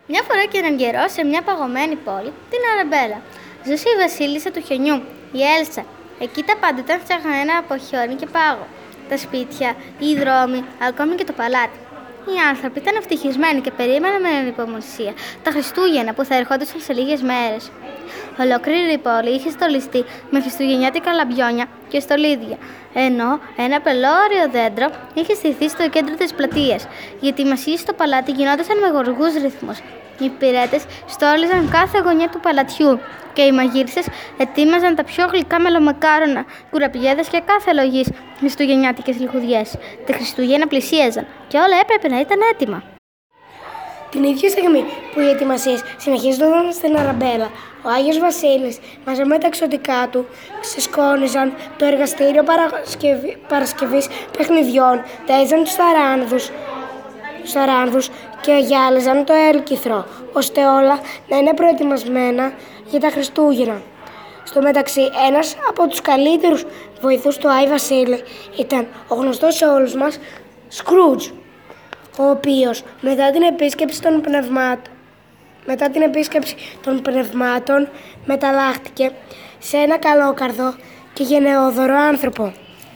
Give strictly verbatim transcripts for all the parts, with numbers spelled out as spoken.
Μια φορά και έναν καιρό, σε μια παγωμένη πόλη, την Αραμπέλα, ζούσε η βασίλισσα του χιονιού, η Έλσα. Εκεί τα πάντα ήταν φτιαγμένα από χιόνι και πάγο. Τα σπίτια, οι δρόμοι, ακόμη και το παλάτι. Οι άνθρωποι ήταν ευτυχισμένοι και περίμεναν με ανυπομονησία τα Χριστούγεννα που θα ερχόντουσαν σε λίγες μέρες. Ολόκληρη η πόλη είχε στολιστεί με χριστουγεννιάτικα λαμπιόνια και στολίδια, ενώ ένα πελώριο δέντρο είχε στηθεί στο κέντρο της πλατείας. Οι ετοιμασίες στο παλάτι γινόντουσαν με γοργούς ρυθμούς. Οι υπηρέτες στόλιζαν κάθε γωνιά του παλατιού και οι μαγείρισες ετοίμαζαν τα πιο γλυκά μελομακάρονα, κουραπιέδες και κάθε λογής χριστουγεννιάτικες λιχουδιές. Τα Χριστούγεννα πλησίαζαν και όλα έπρεπε να ήταν έτοιμα. Την ίδια στιγμή που οι ετοιμασίες συνεχίζονταν στην Αραμπέλα, ο Άγιος Βασίλης μαζί με τα εξωτικά του ξεσκόνιζαν το εργαστήριο παρασκευή, παρασκευής παιχνιδιών, ταΐζαν τους ταράνδους, τους ταράνδους και γυάλιζαν το έλκυθρο, ώστε όλα να είναι προετοιμασμένα για τα Χριστούγεννα. Στο μεταξύ, ένας από τους καλύτερους βοηθούς του Άη Βασίλη ήταν ο γνωστός σε όλους μας Σκρούτζ, ο οποίος μετά την επίσκεψη των πνευμάτων, μετά την επίσκεψη των πνευμάτων μεταλλάχτηκε σε ένα καλόκαρδο και γενναιόδωρο άνθρωπο.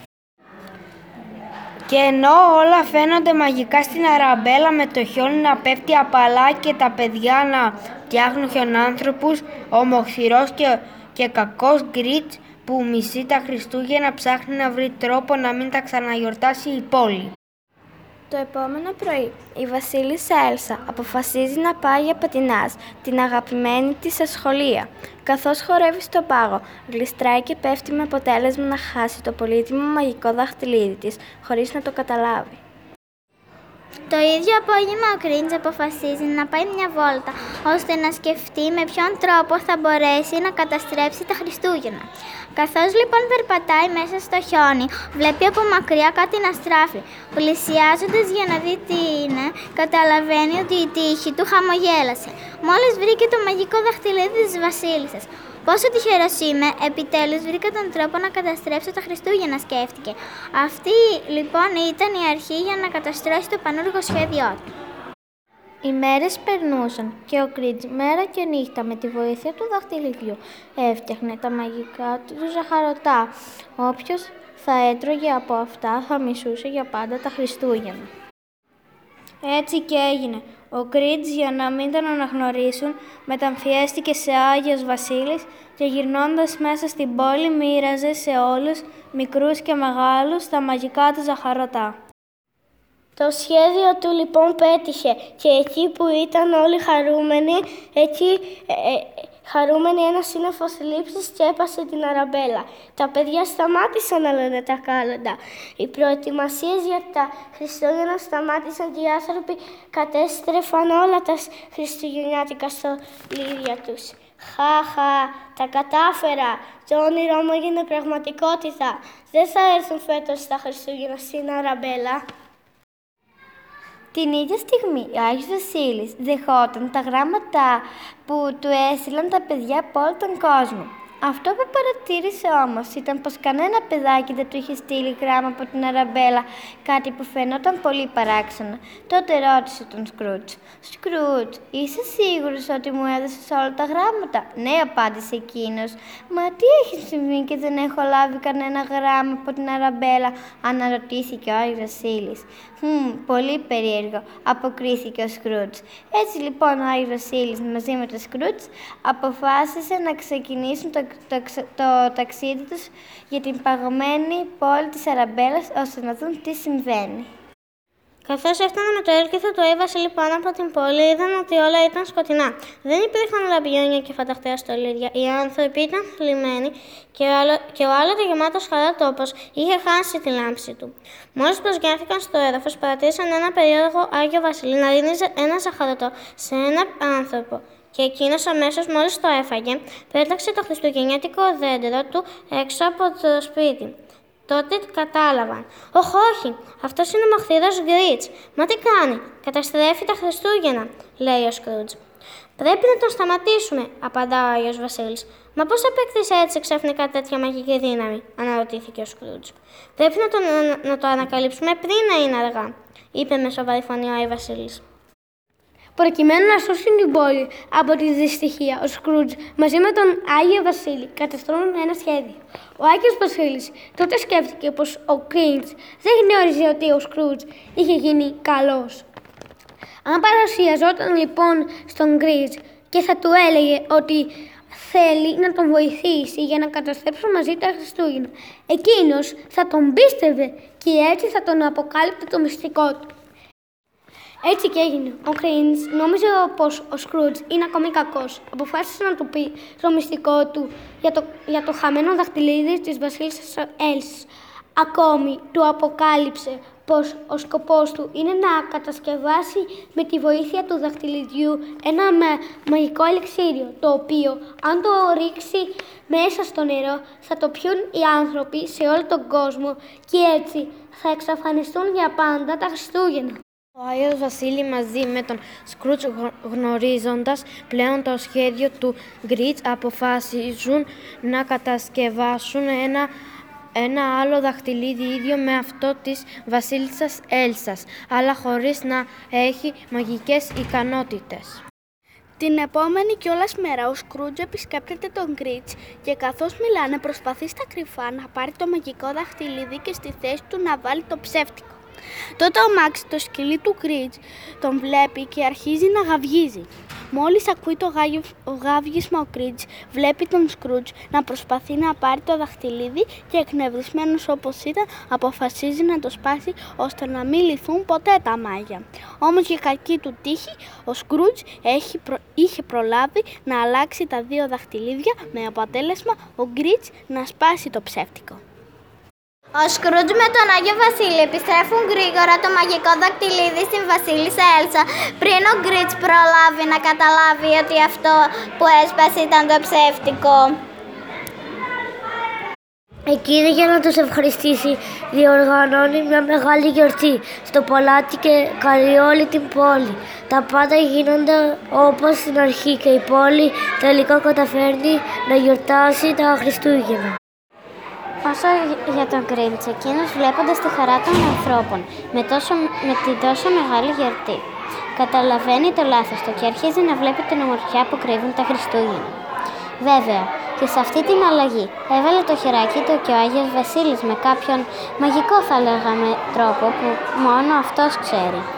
Και ενώ όλα φαίνονται μαγικά στην Αραμπέλα, με το χιόνι να πέφτει απαλά και τα παιδιά να φτιάχνουν χιονάνθρωπους, ο μοχθηρός και, και κακός Γκριτς που μισεί τα Χριστούγεννα ψάχνει να βρει τρόπο να μην τα ξαναγιορτάσει η πόλη. Το επόμενο πρωί, η βασίλισσα Έλσα αποφασίζει να πάει για πατινάζ, την αγαπημένη της σε σχολεία. Καθώς χορεύει στο πάγο, γλιστράει και πέφτει με αποτέλεσμα να χάσει το πολύτιμο μαγικό δαχτυλίδι της, χωρίς να το καταλάβει. Το ίδιο απόγευμα ο Γκριτς αποφασίζει να πάει μια βόλτα, ώστε να σκεφτεί με ποιον τρόπο θα μπορέσει να καταστρέψει τα Χριστούγεννα. Καθώς λοιπόν περπατάει μέσα στο χιόνι, βλέπει από μακριά κάτι να στράφει. Πλησιάζοντας για να δει τι είναι, καταλαβαίνει ότι η τύχη του χαμογέλασε. Μόλις βρήκε το μαγικό δαχτυλίδι της βασίλισσας. Πόσο τυχερός είμαι, επιτέλους βρήκα τον τρόπο να καταστρέψω τα Χριστούγεννα, σκέφτηκε. Αυτή λοιπόν ήταν η αρχή για να καταστρώσει το πανούργο σχέδιό του. Οι μέρες περνούσαν και ο Γκριτς μέρα και νύχτα με τη βοήθεια του δαχτυλιδιού έφτιαχνε τα μαγικά του ζαχαρωτά. Όποιος θα έτρωγε από αυτά θα μισούσε για πάντα τα Χριστούγεννα. Έτσι και έγινε. Ο Γκριτς, για να μην τον αναγνωρίσουν, μεταμφιέστηκε σε Άγιος Βασίλης και γυρνώντας μέσα στην πόλη μοίραζε σε όλους, μικρούς και μεγάλους, τα μαγικά του ζαχαρωτά. Το σχέδιο του λοιπόν πέτυχε και εκεί που ήταν όλοι χαρούμενοι, εκεί ε, ε, χαρούμενοι ένα σύννεφο θλίψης σκέπασε την Αραμπέλα. Τα παιδιά σταμάτησαν να λένε τα κάλαντα. Οι προετοιμασίες για τα Χριστούγεννα σταμάτησαν και οι άνθρωποι κατέστρεφαν όλα τα χριστουγεννιάτικα στολίδια τους. Χαχα, τα κατάφερα, το όνειρό μου έγινε πραγματικότητα. Δεν θα έρθουν φέτος τα Χριστούγεννα στην Αραμπέλα. Την ίδια στιγμή, ο Άγιος Βασίλης δεχόταν τα γράμματα που του έστειλαν τα παιδιά από όλο τον κόσμο. Αυτό που παρατήρησε όμως ήταν πως κανένα παιδάκι δεν του είχε στείλει γράμμα από την Αραμπέλα, κάτι που φαινόταν πολύ παράξενο. Τότε ρώτησε τον Σκρούτζ. «Σκρούτζ, είσαι σίγουρος ότι μου έδωσες όλα τα γράμματα?» «Ναι», απάντησε εκείνος. «Μα τι έχει συμβεί και δεν έχω λάβει κανένα γράμμα από την Αραμπέλα?» αναρωτήθηκε ο Άγιος Βασίλης. «Μμμ, πολύ περίεργο», αποκρίθηκε ο Σκρούτζ. Έτσι λοιπόν ο Άγιος Βασίλης μαζί με τον Σκρούτζ αποφάσισε να ξεκινήσουν το, το, το, το ταξίδι τους για την παγωμένη πόλη της Αραμπέλας, ώστε να δουν τι συμβαίνει. Καθώς έφταναν με το έλκυθρο του Άη Βασίλη πάνω από την πόλη, είδαν ότι όλα ήταν σκοτεινά. Δεν υπήρχαν λαμπιόνια και φανταχτέα στολίδια. Οι άνθρωποι ήταν θλιμμένοι και ο, άλλο, και ο άλλοτε γεμάτος χαρά τόπος είχε χάσει τη λάμψη του. Μόλις προσγειώθηκαν στο έδαφος, παρατήρησαν ένα περίεργο Άγιο Βασίλη να δίνει ένα ζαχαρωτό σε έναν άνθρωπο. Και εκείνος αμέσως μόλις το έφαγε, πέταξε το χριστουγεννιάτικο δέντρο του έξω από το σπίτι. Τότε κατάλαβαν. «Όχ, όχι, αυτός είναι ο μοχθηρός Γκριτς. Μα τι κάνει?» «Καταστρέφει τα Χριστούγεννα», λέει ο Σκρούτζ. «Πρέπει να τον σταματήσουμε», απαντά ο Άγιος Βασίλης. «Μα πώς απέκτησε έτσι ξαφνικά τέτοια μαγική δύναμη?» αναρωτήθηκε ο Σκρούτζ. «Πρέπει να, τον, να το ανακαλύψουμε πριν να είναι αργά», είπε με σοβαρή φωνή ο Άη Βασίλης. Προκειμένου να σώσουν την πόλη από τη δυστυχία, ο Σκρούτζ μαζί με τον Άγιο Βασίλη καταστρώνουν ένα σχέδιο. Ο Άγιος Βασίλης τότε σκέφτηκε πως ο Γκρίτς δεν γνώριζε ότι ο Σκρούτζ είχε γίνει καλός. Αν παρουσιαζόταν λοιπόν στον Γκρίτς και θα του έλεγε ότι θέλει να τον βοηθήσει για να καταστρέψουν μαζί τα Χριστούγεννα, εκείνος θα τον πίστευε και έτσι θα τον αποκάλυπτε το μυστικό του. Έτσι και έγινε. Ο Γκρίτς νόμιζε πως ο Σκρούτζ είναι ακόμη κακός. Αποφάσισε να του πει το μυστικό του για το, για το χαμένο δαχτυλίδι της βασίλισσας Έλσας. Ακόμη του αποκάλυψε πως ο σκοπός του είναι να κατασκευάσει με τη βοήθεια του δαχτυλιδιού ένα μαγικό ελιξίριο, το οποίο αν το ρίξει μέσα στο νερό θα το πιούν οι άνθρωποι σε όλο τον κόσμο και έτσι θα εξαφανιστούν για πάντα τα Χριστούγεννα. Ο Άγιος Βασίλη μαζί με τον Σκρούτζ, γνωρίζοντας πλέον το σχέδιο του Γκρίτς, αποφασίζουν να κατασκευάσουν ένα, ένα άλλο δαχτυλίδι ίδιο με αυτό της βασίλισσας Έλσας, αλλά χωρίς να έχει μαγικές ικανότητες. Την επόμενη κιόλας μέρα ο Σκρούτζ επισκέπτεται τον Γκρίτς και καθώς μιλάνε προσπαθεί στα κρυφά να πάρει το μαγικό δαχτυλίδι και στη θέση του να βάλει το ψεύτικο. Τότε ο Μάξ, το σκυλί του Γκρίτς, τον βλέπει και αρχίζει να γαυγίζει. Μόλις ακούει το γάβγισμα ο Γκρίτς, βλέπει τον Σκρούτζ να προσπαθεί να πάρει το δαχτυλίδι και εκνευρισμένος όπως ήταν, αποφασίζει να το σπάσει ώστε να μην λυθούν ποτέ τα μάγια. Όμως για κακή του τύχη, ο Σκρούτζ έχει προ... είχε προλάβει να αλλάξει τα δύο δαχτυλίδια με αποτέλεσμα ο Γκρίτς να σπάσει το ψεύτικο. Ο Σκρούτζ με τον Άγιο Βασίλη επιστρέφουν γρήγορα το μαγικό δακτυλίδι στην βασίλισσα Έλσα πριν ο Γκρίτς προλάβει να καταλάβει ότι αυτό που έσπασε ήταν το ψεύτικο. Εκείνη για να τους ευχαριστήσει διοργανώνει μια μεγάλη γιορτή στο παλάτι και καλεί όλη την πόλη. Τα πάντα γίνονται όπως στην αρχή και η πόλη τελικά καταφέρνει να γιορτάσει τα Χριστούγεννα. Όσο για τον Γκρίτς, εκείνος βλέποντας τη χαρά των ανθρώπων με, τόσο, με την τόσο μεγάλη γιορτή, καταλαβαίνει το λάθος του και αρχίζει να βλέπει την ομορφιά που κρύβουν τα Χριστούγεννα. Βέβαια, και σε αυτή την αλλαγή έβαλε το χεράκι του και ο Άγιος Βασίλης με κάποιον μαγικό θα λέγαμε τρόπο που μόνο αυτός ξέρει.